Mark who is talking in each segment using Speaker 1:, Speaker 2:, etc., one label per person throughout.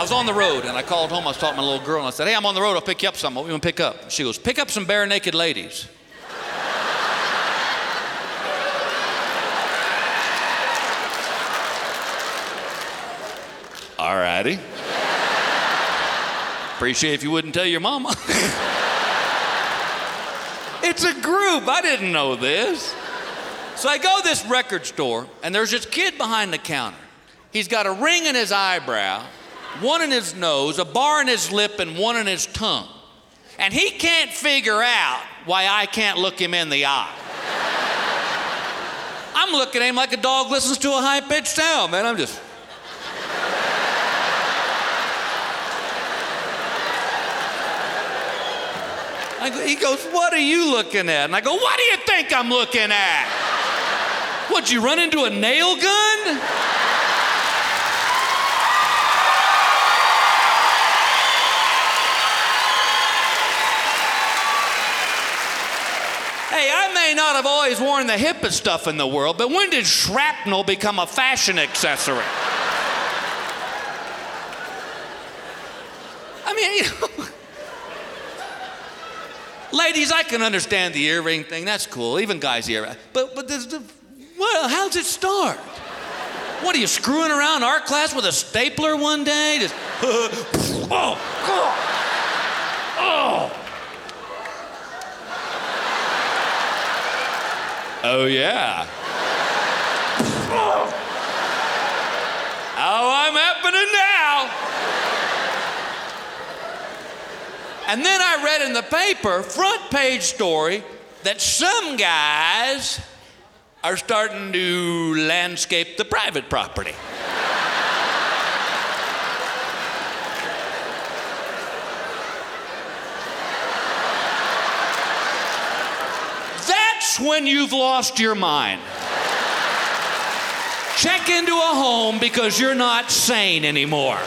Speaker 1: was on the road, and I called home. I was talking to my little girl, and I said, hey, I'm on the road. I'll pick you up something. What do you want to pick up? She goes, pick up some bare naked ladies. All righty. Appreciate if you wouldn't tell your mama. It's a group. I didn't know this. So I go to this record store, and there's this kid behind the counter. He's got a ring in his eyebrow, one in his nose, a bar in his lip, and one in his tongue. And he can't figure out why I can't look him in the eye. I'm looking at him like a dog listens to a high-pitched sound, man. I'm just... He goes, what are you looking at? And I go, what do you think I'm looking at? What'd you run into a nail gun? Hey, I may not have always worn the hippest stuff in the world, but when did shrapnel become a fashion accessory? I mean, you know... Ladies, I can understand the earring thing. That's cool. Even guys' earring. But well, how's it start? What are you screwing around art class with a stapler one day? Just oh. Oh yeah. Oh, I'm happening now. And then I read in the paper, front page story, that some guys are starting to landscape the private property. That's when you've lost your mind. Check into a home because you're not sane anymore.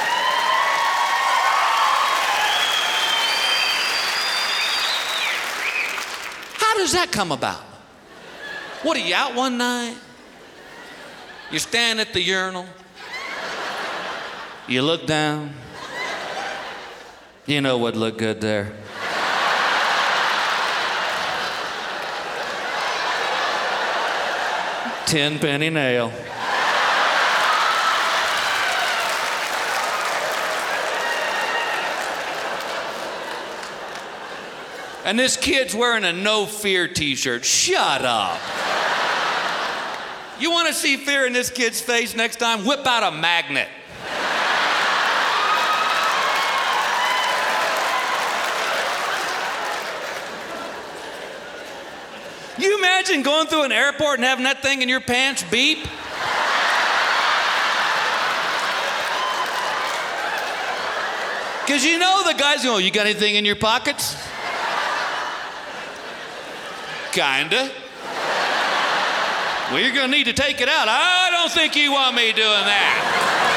Speaker 1: How does that come about? What, are you out one night? You stand at the urinal. You look down. You know what looked good there? $10 nail. And this kid's wearing a no fear t-shirt. Shut up. You want to see fear in this kid's face next time? Whip out a magnet. You imagine going through an airport and having that thing in your pants beep? Because you know the guys go, you got anything in your pockets? Kinda. Well, you're gonna need to take it out. I don't think you want me doing that.